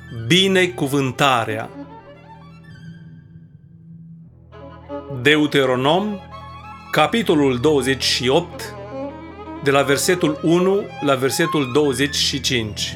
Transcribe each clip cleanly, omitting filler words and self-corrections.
Binecuvântarea. Deuteronom, capitolul 28, de la versetul 1 la versetul 25.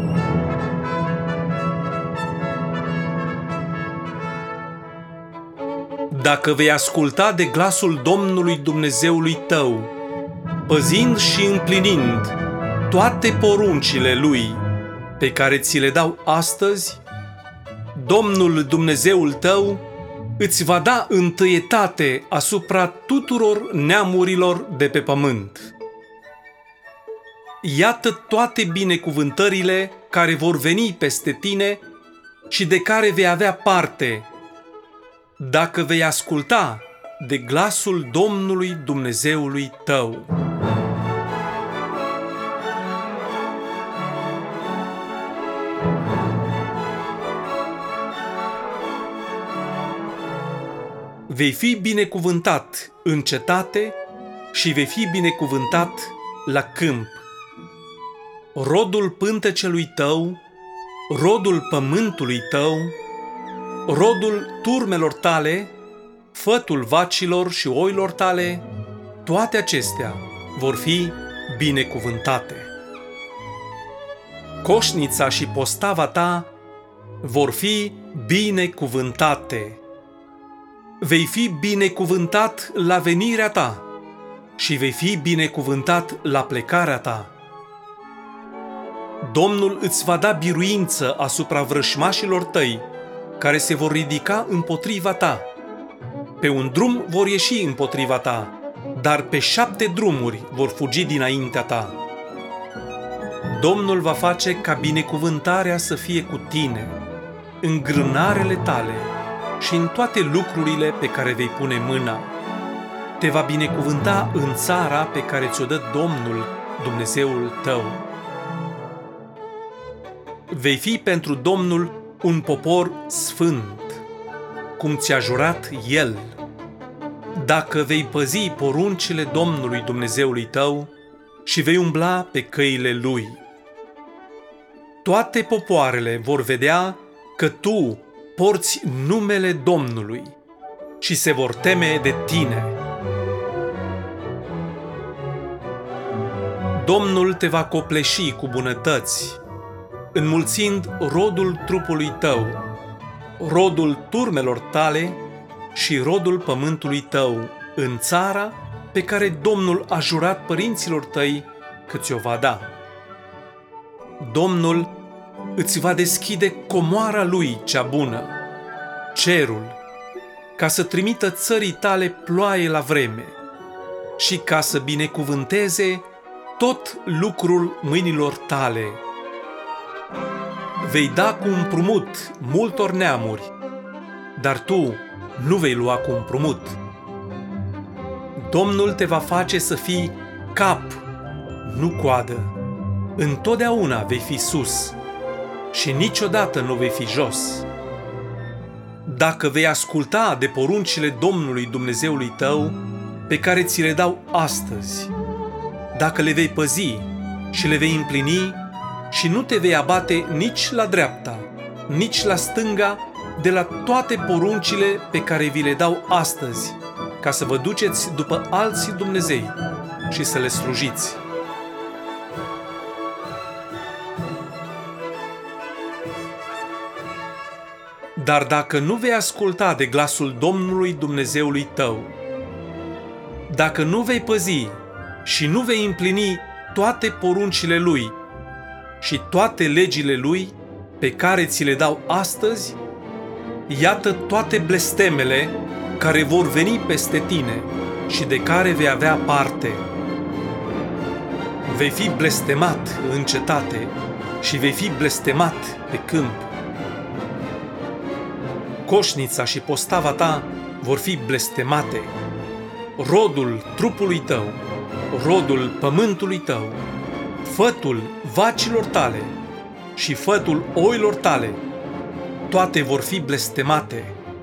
Dacă vei asculta de glasul Domnului Dumnezeului tău, păzind și împlinind toate poruncile Lui pe care ți le dau astăzi, Domnul Dumnezeul tău îți va da întâietate asupra tuturor neamurilor de pe pământ. Iată toate binecuvântările care vor veni peste tine și de care vei avea parte, dacă vei asculta de glasul Domnului Dumnezeului tău. Vei fi binecuvântat în cetate și vei fi binecuvântat la câmp. Rodul pântecelui tău, rodul pământului tău, rodul turmelor tale, fătul vacilor și oilor tale, toate acestea vor fi binecuvântate. Coșnița și postava ta vor fi binecuvântate. Vei fi binecuvântat la venirea ta și vei fi binecuvântat la plecarea ta. Domnul îți va da biruință asupra vrășmașilor tăi, care se vor ridica împotriva ta. Pe un drum vor ieși împotriva ta, dar pe 7 drumuri vor fugi dinaintea ta. Domnul va face ca binecuvântarea să fie cu tine, în grânarele tale și în toate lucrurile pe care vei pune mâna. Te va binecuvânta în țara pe care ți-o dă Domnul, Dumnezeul tău. Vei fi pentru Domnul un popor sfânt, cum ți-a jurat El, dacă vei păzi poruncile Domnului Dumnezeului tău și vei umbla pe căile Lui. Toate popoarele vor vedea că tu porți numele Domnului și se vor teme de tine. Domnul te va copleși cu bunătăți, înmulțind rodul trupului tău, rodul turmelor tale și rodul pământului tău în țara pe care Domnul a jurat părinților tăi că ți-o va da. Domnul îți va deschide comoara Lui cea bună, cerul, ca să trimită țării tale ploaie la vreme și ca să binecuvânteze tot lucrul mâinilor tale. Vei da cu împrumut multor neamuri, dar tu nu vei lua cu împrumut. Domnul te va face să fii cap, nu coadă. Întotdeauna vei fi sus și niciodată nu vei fi jos. Dacă vei asculta de poruncile Domnului Dumnezeului tău, pe care ți le dau astăzi, dacă le vei păzi și le vei împlini și nu te vei abate nici la dreapta, nici la stânga de la toate poruncile pe care vi le dau astăzi, ca să vă duceți după alții Dumnezei și să le slujiți. Dar dacă nu vei asculta de glasul Domnului Dumnezeului tău, dacă nu vei păzi și nu vei împlini toate poruncile Lui și toate legile Lui pe care ți le dau astăzi, iată toate blestemele care vor veni peste tine și de care vei avea parte. Vei fi blestemat în cetate și vei fi blestemat pe câmp. Coșnița și postava ta vor fi blestemate, rodul trupului tău, rodul pământului tău, fătul vacilor tale și fătul oilor tale, toate vor fi blestemate.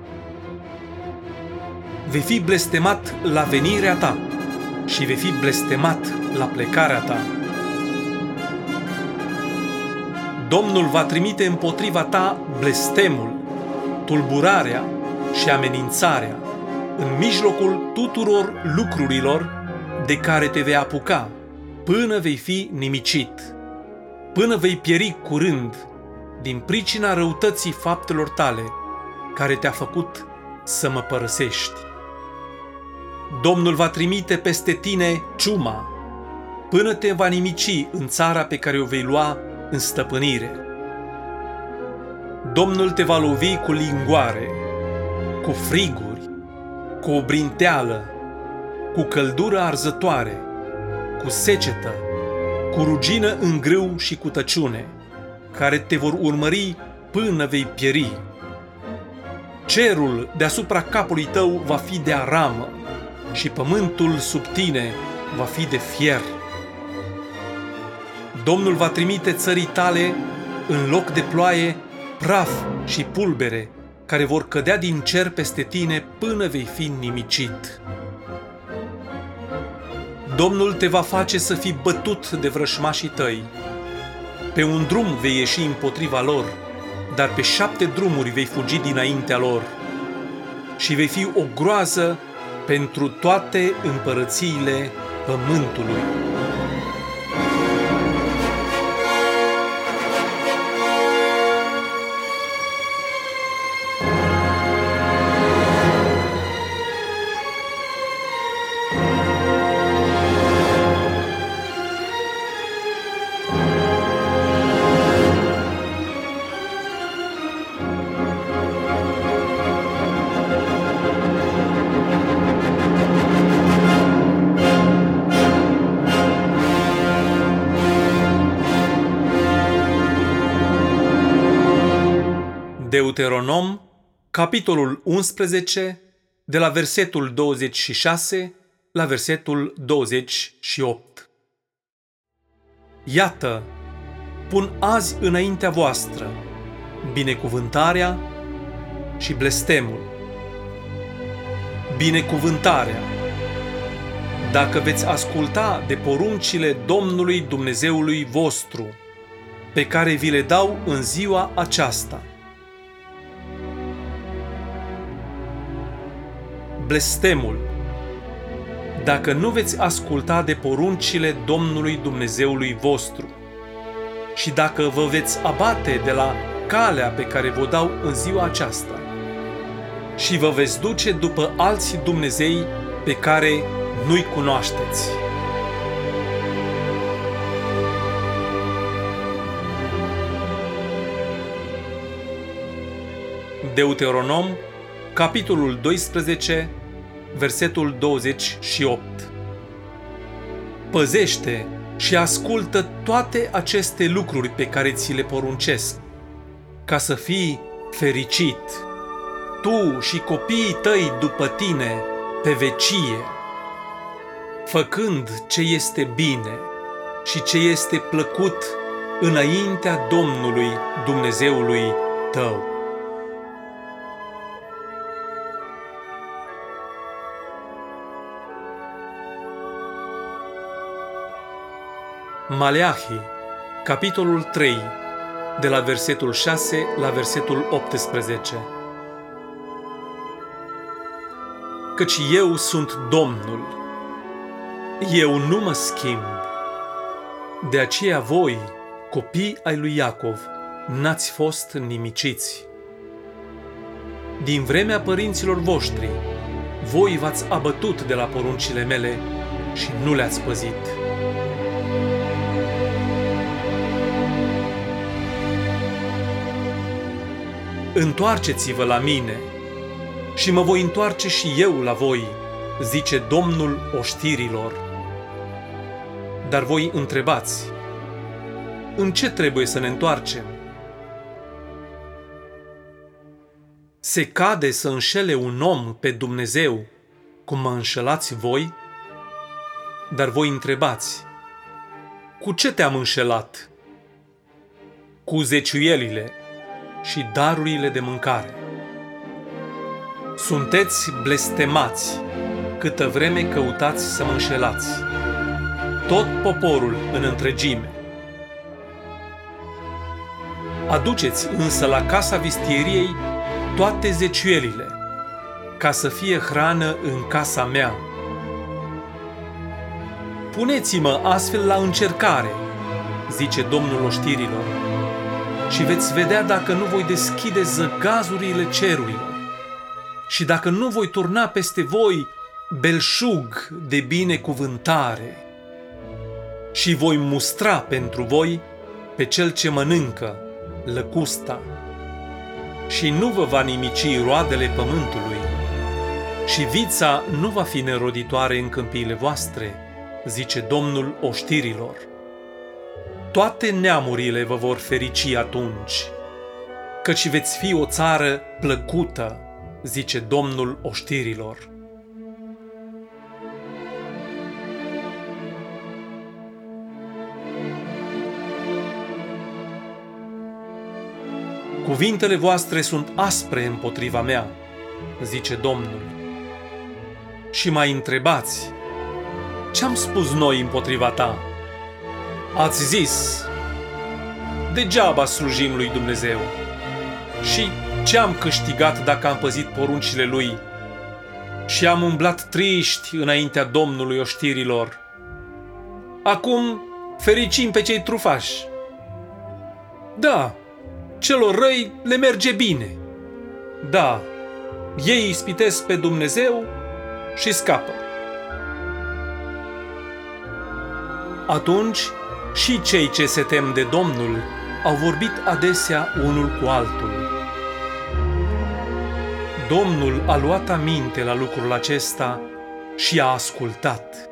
Vei fi blestemat la venirea ta și vei fi blestemat la plecarea ta. Domnul va trimite împotriva ta blestemul, tulburarea și amenințarea în mijlocul tuturor lucrurilor de care te vei apuca, până vei fi nimicit, până vei pieri curând din pricina răutății faptelor tale, care te-a făcut să mă părăsești. Domnul va trimite peste tine ciuma, până te va nimici în țara pe care o vei lua în stăpânire. Domnul te va lovi cu lingoare, cu friguri, cu o brinteală, cu căldură arzătoare, cu secetă, cu rugină în grâu și cu tăciune, care te vor urmări până vei pieri. Cerul deasupra capului tău va fi de aramă și pământul sub tine va fi de fier. Domnul va trimite țării tale în loc de ploaie praf și pulbere, care vor cădea din cer peste tine până vei fi nimicit. Domnul te va face să fii bătut de vrășmașii tăi. Pe un drum vei ieși împotriva lor, dar pe 7 drumuri vei fugi dinaintea lor. Și vei fi o groază pentru toate împărățiile pământului. Deuteronom, capitolul 11, de la versetul 26 la versetul 28. Iată, pun azi înaintea voastră binecuvântarea și blestemul. Binecuvântarea, dacă veți asculta de poruncile Domnului Dumnezeului vostru, pe care vi le dau în ziua aceasta. Blestemul, dacă nu veți asculta de poruncile Domnului Dumnezeului vostru și dacă vă veți abate de la calea pe care vă dau în ziua aceasta și vă veți duce după alți Dumnezei pe care nu-i cunoașteți. Deuteronom, capitolul 12, versetul 28. Păzește și ascultă toate aceste lucruri pe care ți le poruncesc, ca să fii fericit, tu și copiii tăi după tine pe vecie, făcând ce este bine și ce este plăcut înaintea Domnului Dumnezeului tău. Maleahi, capitolul 3, de la versetul 6 la versetul 18. Căci eu sunt Domnul, eu nu mă schimb. De aceea voi, copii ai lui Iacov, n-ați fost nimiciți. Din vremea părinților voștri, voi v-ați abătut de la poruncile mele și nu le-ați păzit. Întoarceți-vă la mine și mă voi întoarce și eu la voi, zice Domnul oștirilor. Dar voi întrebați, în ce trebuie să ne întoarcem? Se cade să înșele un om pe Dumnezeu, cum mă înșelați voi? Dar voi întrebați, cu ce te-am înșelat? Cu zeciuielile și darurile de mâncare. Sunteți blestemați câtă vreme căutați să mă înșelați, tot poporul în întregime. Aduceți însă la casa vistieriei toate zeciuielile, ca să fie hrană în casa mea. Puneți-mă astfel la încercare, zice Domnul oștirilor, și veți vedea dacă nu voi deschide zăgazurile cerurilor și dacă nu voi turna peste voi belșug de binecuvântare și voi mustra pentru voi pe cel ce mănâncă lăcusta și nu vă va nimici roadele pământului și vița nu va fi neroditoare în câmpiile voastre, zice Domnul oștirilor. Toate neamurile vă vor ferici atunci, căci veți fi o țară plăcută, zice Domnul oștirilor. Cuvintele voastre sunt aspre împotriva mea, zice Domnul. Și mai întrebați, ce-am spus noi împotriva ta? Ați zis, degeaba slujim lui Dumnezeu. Și ce-am câștigat dacă am păzit poruncile lui și am umblat triști înaintea Domnului oștirilor? Acum fericim pe cei trufași. Da, celor răi le merge bine. Da, ei ispitesc pe Dumnezeu și scapă. Atunci și cei ce se tem de Domnul au vorbit adesea unul cu altul. Domnul a luat aminte la lucrul acesta și a ascultat.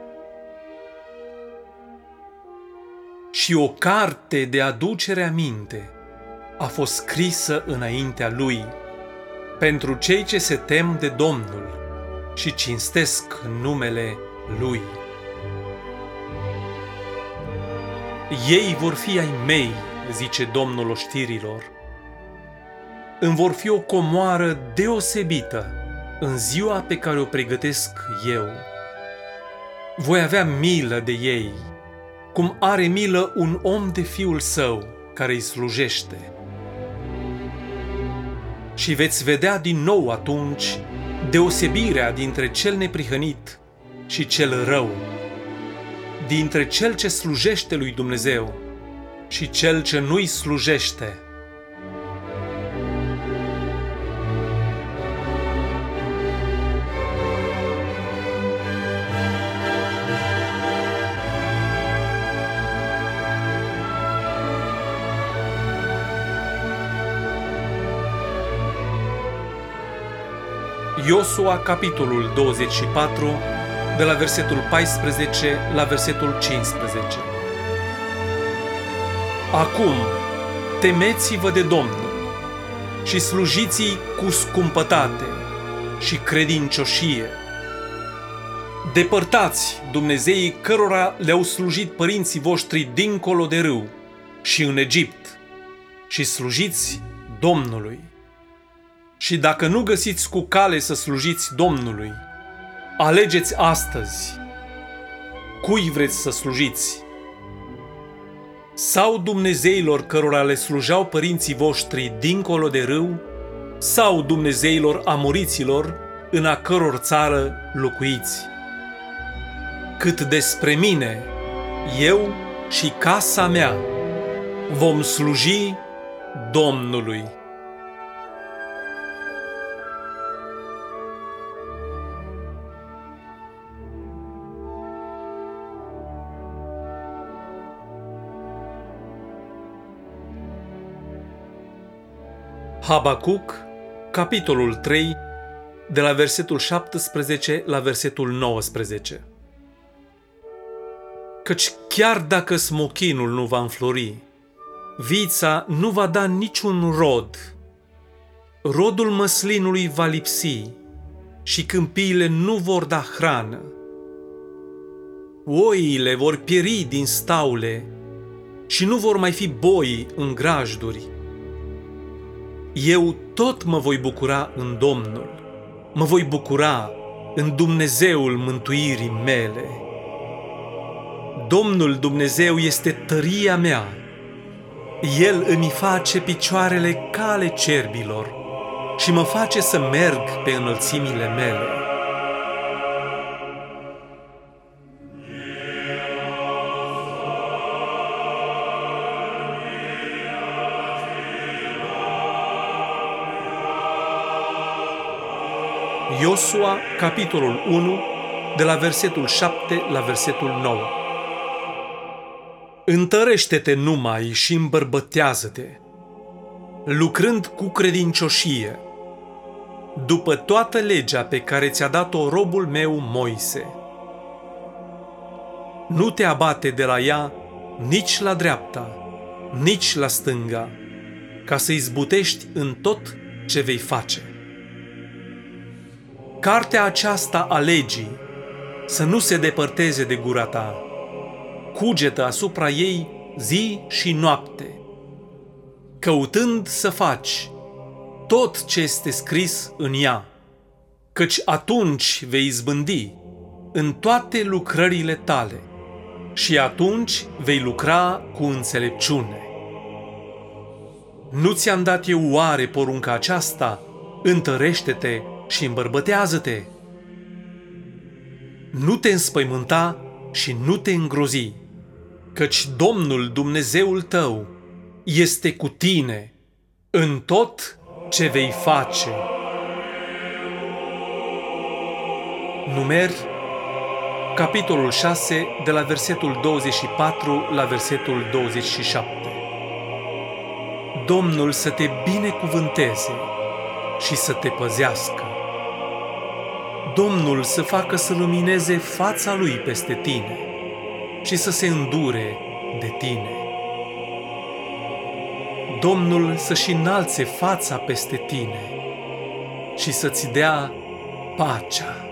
Și o carte de aducere aminte a fost scrisă înaintea lui pentru cei ce se tem de Domnul și cinstesc numele lui. Ei vor fi ai mei, zice Domnul oștirilor. Îmi vor fi o comoară deosebită în ziua pe care o pregătesc eu. Voi avea milă de ei, cum are milă un om de fiul său care îi slujește. Și veți vedea din nou atunci deosebirea dintre cel neprihănit și cel rău, dintre cel ce slujește lui Dumnezeu și cel ce nu-i slujește. Iosua, capitolul 24, de la versetul 14 la versetul 15. Acum, temeți-vă de Domnul și slujiți-i cu scumpătate și credincioșie. Depărtați Dumnezeii cărora le-au slujit părinții voștri dincolo de râu și în Egipt și slujiți Domnului. Și dacă nu găsiți cu cale să slujiți Domnului, alegeți astăzi cui vreți să slujiți. Sau Dumnezeilor cărora le slujau părinții voștri dincolo de râu, sau Dumnezeilor amoriților în a căror țară locuiți. Cât despre mine, eu și casa mea vom sluji Domnului. Habacuc, capitolul 3, de la versetul 17 la versetul 19. Căci chiar dacă smochinul nu va înflori, vița nu va da niciun rod, rodul măslinului va lipsi și câmpiile nu vor da hrană. Oile vor pieri din staule și nu vor mai fi boi în grajduri. Eu tot mă voi bucura în Domnul, mă voi bucura în Dumnezeul mântuirii mele. Domnul Dumnezeu este tăria mea, El îmi face picioarele ca ale cerbilor și mă face să merg pe înălțimile mele. Iosua, capitolul 1, de la versetul 7 la versetul 9. Întărește-te numai și îmbărbătează-te, lucrând cu credincioșie, după toată legea pe care ți-a dat-o robul meu Moise. Nu te abate de la ea nici la dreapta, nici la stânga, ca să izbutești în tot ce vei face. Cartea aceasta a legii să nu se depărteze de gura ta, cugetă asupra ei zi și noapte, căutând să faci tot ce este scris în ea, căci atunci vei izbândi în toate lucrările tale și atunci vei lucra cu înțelepciune. Nu ți-am dat eu oare porunca aceasta? Întărește-te și îmbărbătează-te. Nu te înspăimânta și nu te îngrozi, căci Domnul Dumnezeul tău este cu tine în tot ce vei face. Numeri, capitolul 6, de la versetul 24 la versetul 27. Domnul să te binecuvânteze și să te păzească. Domnul să facă să lumineze fața lui peste tine și să se îndure de tine. Domnul să-și înalțe fața peste tine și să-ți dea pacea.